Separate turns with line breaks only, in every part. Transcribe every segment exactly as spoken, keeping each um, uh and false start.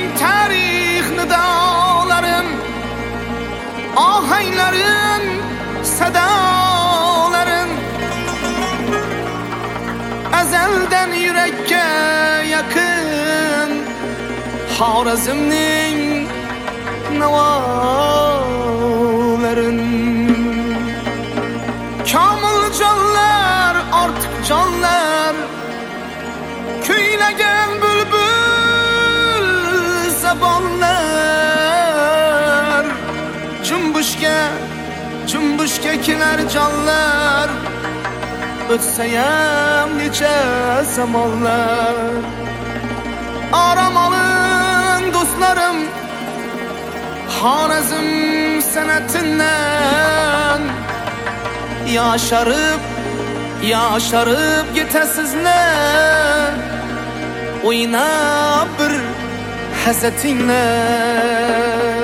tarix nidoların, ohanglarin, sadolarin azaldan yurakka yaqin Xorazmning navolarin. Komil jonlar, ortiq jonlar, kuylagan bulbul zabonlar, jumbushga jumbushga kelar jonlar, o'tsayam necha zamonlar. Orom oling do'stlarim, Xorazm san'atidan yosharib yosharib ketasizlar, o'ynab bir hazatinglar.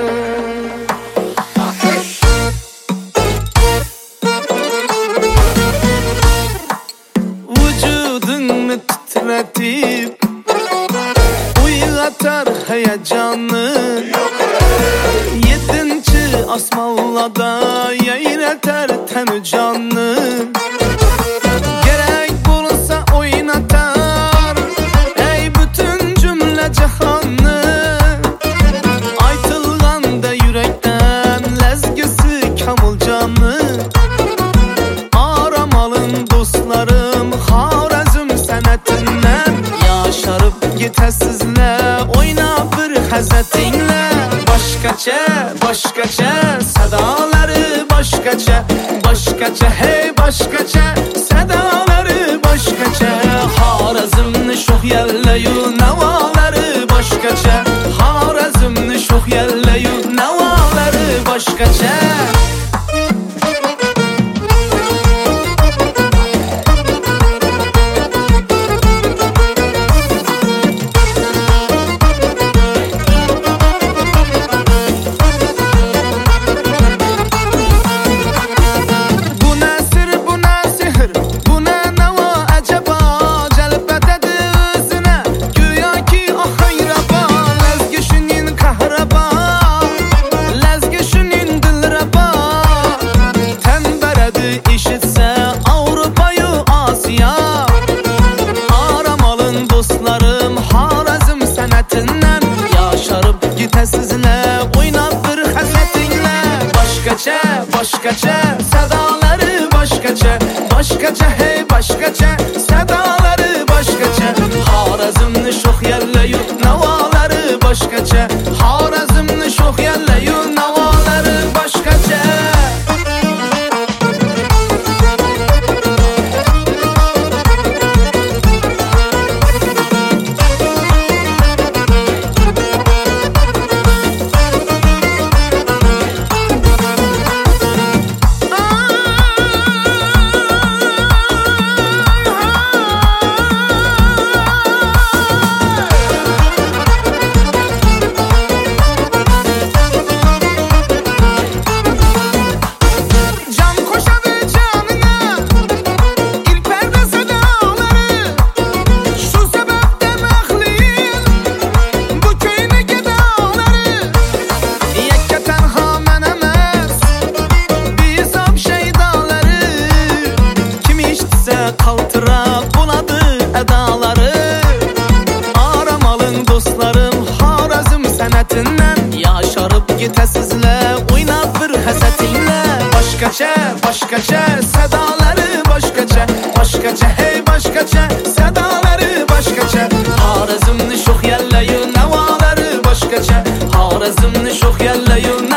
Vujudingni titratib uyg'otar hayajonni, yettinchi osmonlarda yayratar tanu jonni. Kerak bo'lsa o'ynatar ey butun jumla jahonni, aytilganda yurakdan lazgisi Komiljonny. Orom oling do'stlarim, Xorazm san'atidan yosharib ketasizlar, o'ynab bir hazatinglar. Boshqacha, boshqacha sadolari, boshqacha, boshqacha hey boshqacha sadolari, boshqacha Xorazmni sho'x yallayu navolari, boshqacha Xorazmni sho'x yallayu navolari, boshqacha. Boshqacha sadolari, boshqacha, boshqacha hey boshqacha sadolari, boshqacha Xorazmni sho'x yallayu navolari, boshqacha Xorazmni sho'x yallayu navolari, boshqacha. Qaltirab bo'ladi adolari. Orom oling do'stlarim, Xorazm san'atidan yosharib ketasizlar, o'ynab bir hazatinglar. Boshqacha, boshqacha sadolari, boshqacha, boshqacha hey boshqacha sadolari, boshqacha Xorazmni sho'x yallayu navolari, boshqacha Xorazmni sho'x yallayu